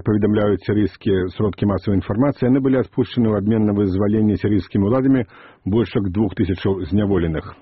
як паведамляюць сірыйскія сродкі масавай інфармацыі, яны былі адпушчаны ў абмен на вызваленне сірыйскімі ўладамі больш як 2000 зняволеных.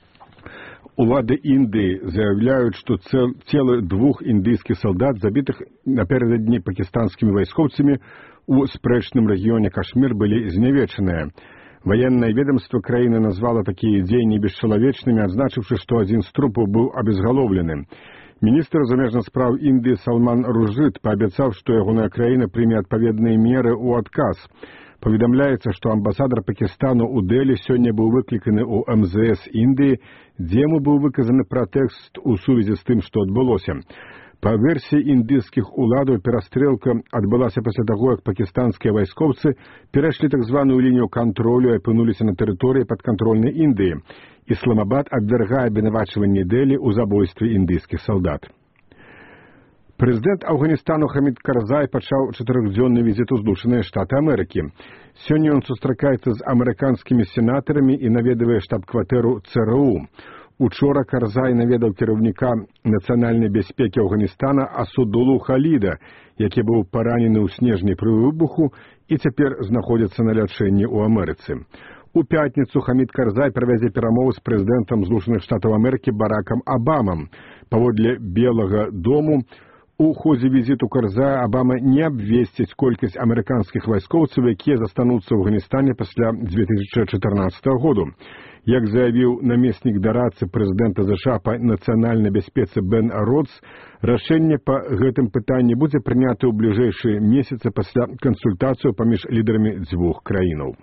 Улады Індыі заявляюць, што целы 2 індыйскіх салдат, забітых напярэдадні пакістанскімі вайскоўцамі у спрэчным рэгіёне Кашмір, былі знявечаныя. Военное ведомство краіны назвало такія дзеянні бесчалавечнымі, адзначыўшы, што адзін з трупаў быў абезгалоўлены. Міністр замежных спраў Індыі Салман Ружит паабяцаў, што ягоная краіна прыме адпаведныя меры ў адказ. Паведамляецца, што амбасадар Пакістану ў Дэлі сёння быў выкліканы ў МЗС Індыі, дзе яму быў выказаны пратэст у сувязі з тым, што адбылося. Па версіі індыйскіх уладаў, перастрэлка адбылася пасля таго, як пакістанскія вайскоўцы перайшлі так званую лінію кантролю і апынуліся на тэрыторыі падкантрольнай Індыі. Ісламабад абвяргае абвінавачванні Дэлі ў забойстве індыйскіх салдат. Прэзідэнт Афганістану Хамід Карзай пачаў 4-дзённы візіт у Злучаныя Штаты Амерыкі. Сёння ён сустракаецца з амерыканскімі сенатарамі і наведвае штаб-кватэру ЦРУ. Учора Карзай наведаў кіраўніка нацыянальнай бяспекі Афганістана Асудулу Халіда, які быў паранены ў снежні пры выбуху і цяпер знаходзіцца на лячэнні ў Амерыцы. У пятніцу Хамід Карзай правядзе перамовы з прэзідэнтам Злучаных Штатаў Амерыкі Баракам Абамам. Паводле Белага дому, у ходзе візіту Карзая Абама не абвесціць колькасць амерыканскіх вайскоўцаў, якія застануцца ў Афганістане пасля 2014 году. Як заявіў намеснік дарадцы прэзідэнта США па нацыянальнай бяспецы Бен Родс, рашэнне па гэтым пытанні будзе прынята ў бліжэйшыя месяцы пасля кансультацыяў паміж лідарамі дзвюх краінаў.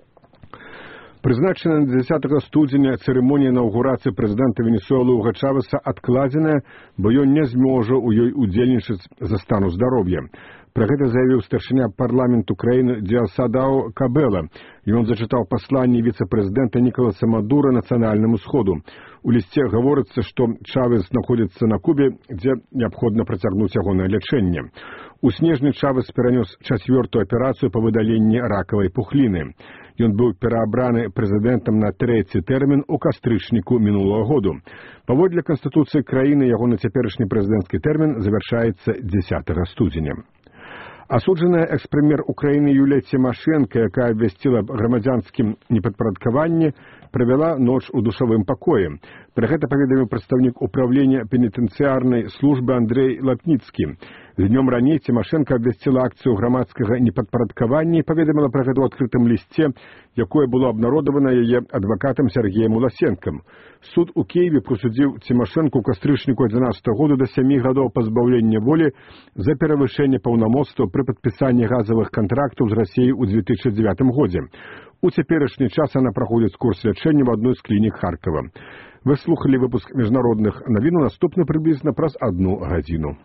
Прызначаная на 10 студзеня цырымонія інаўгурацыі прэзідэнта Венесуэлы Уга Чавеса адкладзеная, бо ён не зможа ў ёй удзельнічаць за стану здароўя. Пра гэта заявіў старшыня парламенту краіны Диосдадо Кабела. Ён зачытаў пасланне віцэ-прэзідэнта Нікаласа Мадура нацыянальнаму сходу. У лісце гаворыцца, што Чавес знаходзіцца на Кубе, дзе неабходна працягнуць ягонае лячэнне. У снежні Чавес перанёс 4-ю аперацыю па выдаленні ракавай пухліны. Ён быў пераабраны прэзідэнтам на 3-й тэрмін у кастрычніку мінулага году. Паводле Канстытуцыі краіны ягоны цяперашні прэзідэнцкі тэрмін завяршаецца 10 студзеня. Асуджаная экс-прэм'ер Украіны Юлія Цімашэнка, якая абвясціла аб грамадзянскім непадпарадкаванні, правяла ноч у душавым пакоі. Пра гэта паведаміў прадстаўнік управлення пенітэнцыярнай службы Андрэй Лапніцкі. Днём раней Цімашэнка абвясціла акцыю грамадскага непадпарадкавання і паведаміла пра гэта ў адкрытым лісце, якое было абнародавана яе адвакатам Сергеем Уласенкам. Суд у Киеве прысудзіў Цімашэнку ў кастрычніку 11 году да 7 гадоў пазбаўлення волі за перавышэнне паўнамоцтваў пры падпісанні газавых кантрактаў з Расіяй у 2009 годзе. У цяперашні час яна праходзіць курс лячэння ў адной з клінік Харкова. Вы слухалі выпуск міжнародных навін, наступны прыблізна праз 1 гадзіну.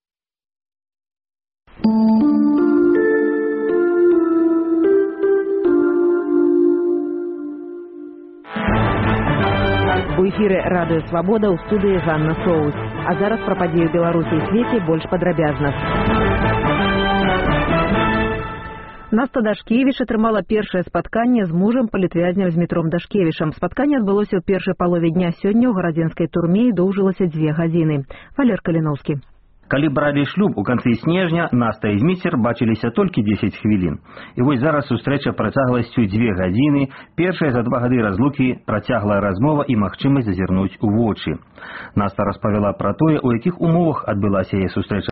У эфіры радыё Свабода, ў студыі Ганна Соус. А зараз пра падзеі ў Беларусі і свеце больш падрабязна. Наста Дашкевіч атрымала першае спатканне з мужам палітвязня Змітром Дашкевічам. Спатканне адбылося ў першай палове дня сёння ў гарадзенскай турме і доўжылася 2 гадзіны. Валер Каліноўскі. Калі бралі шлюб у канцы снежня, Наста і Зміцер бачыліся толькі 10 хвілін. І вось зараз сустрэча працягласцю 2 гадзіны, першая за 2 гады разлукі працяглая размова і магчымасць зазірнуць у вочы. Наста распавяла пра тое, у якіх умовах адбылася яе сустрэча